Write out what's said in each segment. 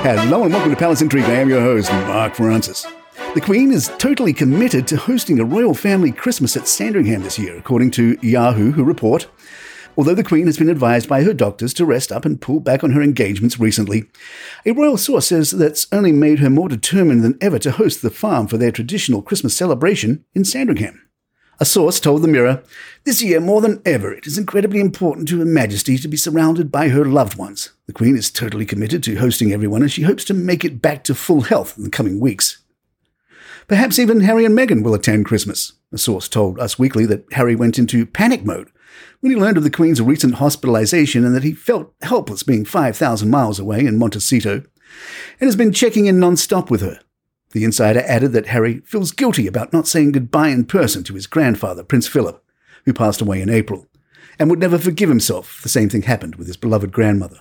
Hello and welcome to Palace Intrigue. I am your host, Mark Francis. The Queen is totally committed to hosting a royal family Christmas at Sandringham this year, according to Yahoo, who report. Although the Queen has been advised by her doctors to rest up and pull back on her engagements recently, a royal source says that's only made her more determined than ever to host the farm for their traditional Christmas celebration in Sandringham. A source told the Mirror, "This year, more than ever, it is incredibly important to Her Majesty to be surrounded by her loved ones. The Queen is totally committed to hosting everyone and she hopes to make it back to full health in the coming weeks." Perhaps even Harry and Meghan will attend Christmas. A source told Us Weekly that Harry went into panic mode when he learned of the Queen's recent hospitalization and that he felt helpless being 5,000 miles away in Montecito, and has been checking in non-stop with her. The insider added that Harry feels guilty about not saying goodbye in person to his grandfather, Prince Philip, who passed away in April, and would never forgive himself if the same thing happened with his beloved grandmother.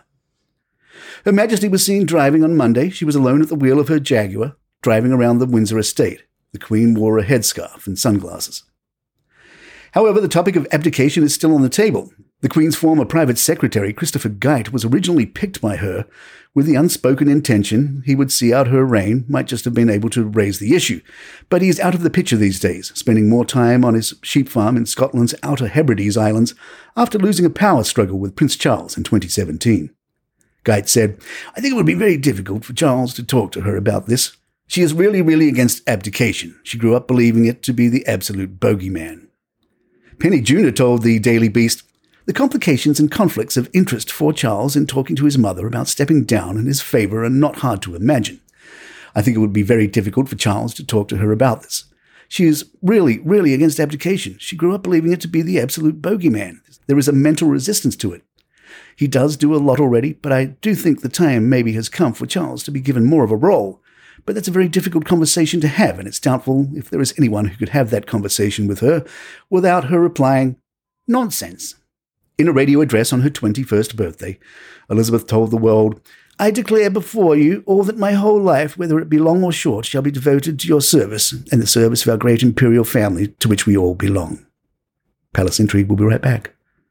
Her Majesty was seen driving on Monday. She was alone at the wheel of her Jaguar, driving around the Windsor estate. The Queen wore a headscarf and sunglasses. However, the topic of abdication is still on the table. The Queen's former private secretary, Christopher Geit, was originally picked by her with the unspoken intention he would see out her reign, might just have been able to raise the issue. But he is out of the picture these days, spending more time on his sheep farm in Scotland's Outer Hebrides Islands after losing a power struggle with Prince Charles in 2017. Geit said, "I think it would be very difficult for Charles to talk to her about this. She is really against abdication. She grew up believing it to be the absolute bogeyman." Penny Junor told the Daily Beast, "The complications and conflicts of interest for Charles in talking to his mother about stepping down in his favour are not hard to imagine. I think it would be very difficult for Charles to talk to her about this. She is really against abdication. She grew up believing it to be the absolute bogeyman. There is a mental resistance to it. He does do a lot already, but I do think the time maybe has come for Charles to be given more of a role. But that's a very difficult conversation to have, and it's doubtful if there is anyone who could have that conversation with her without her replying, 'Nonsense.'" In a radio address on her 21st birthday, Elizabeth told the world, "I declare before you all that my whole life, whether it be long or short, shall be devoted to your service and the service of our great imperial family to which we all belong." Palace Intrigue will be right back.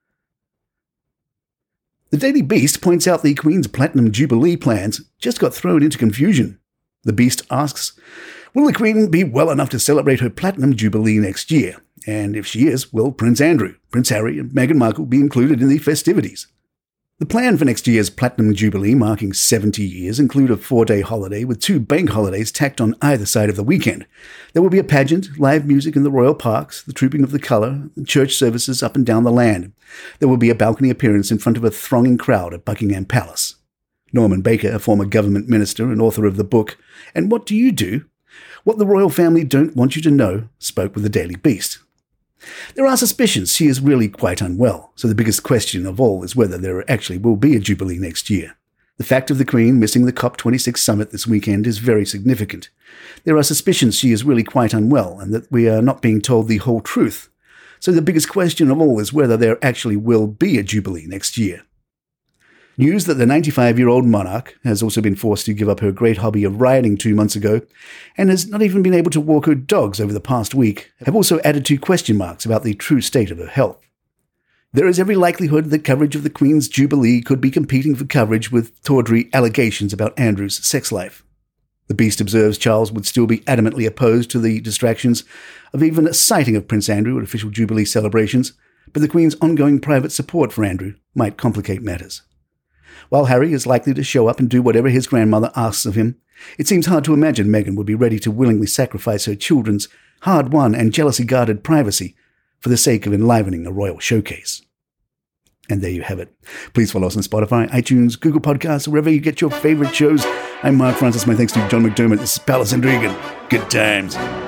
The Daily Beast points out the Queen's Platinum Jubilee plans just got thrown into confusion. The Beast asks, "Will the Queen be well enough to celebrate her Platinum Jubilee next year? And if she is, will Prince Andrew, Prince Harry and Meghan Markle be included in the festivities?" The plan for next year's Platinum Jubilee, marking 70 years, include a 4-day holiday with 2 bank holidays tacked on either side of the weekend. There will be a pageant, live music in the royal parks, the trooping of the colour, and church services up and down the land. There will be a balcony appearance in front of a thronging crowd at Buckingham Palace. Norman Baker, a former government minister and author of the book "And What Do You Do? What the Royal Family Don't Want You to Know," spoke with the Daily Beast. There are suspicions she is really quite unwell, so the biggest question of all is whether there actually will be a Jubilee next year. The fact of the Queen missing the COP26 summit this weekend is very significant. There are suspicions she is really quite unwell and that we are not being told the whole truth. So the biggest question of all is whether there actually will be a Jubilee next year. News that the 95-year-old monarch has also been forced to give up her great hobby of riding 2 months ago and has not even been able to walk her dogs over the past week have also added to question marks about the true state of her health. There is every likelihood that coverage of the Queen's Jubilee could be competing for coverage with tawdry allegations about Andrew's sex life. The Beast observes Charles would still be adamantly opposed to the distractions of even a sighting of Prince Andrew at official Jubilee celebrations, but the Queen's ongoing private support for Andrew might complicate matters. While Harry is likely to show up and do whatever his grandmother asks of him, it seems hard to imagine Meghan would be ready to willingly sacrifice her children's hard-won and jealousy-guarded privacy for the sake of enlivening a royal showcase. And there you have it. Please follow us on Spotify, iTunes, Google Podcasts, or wherever you get your favorite shows. I'm Mark Francis. My thanks to John McDermott. This is Palace Intrigue. Good times.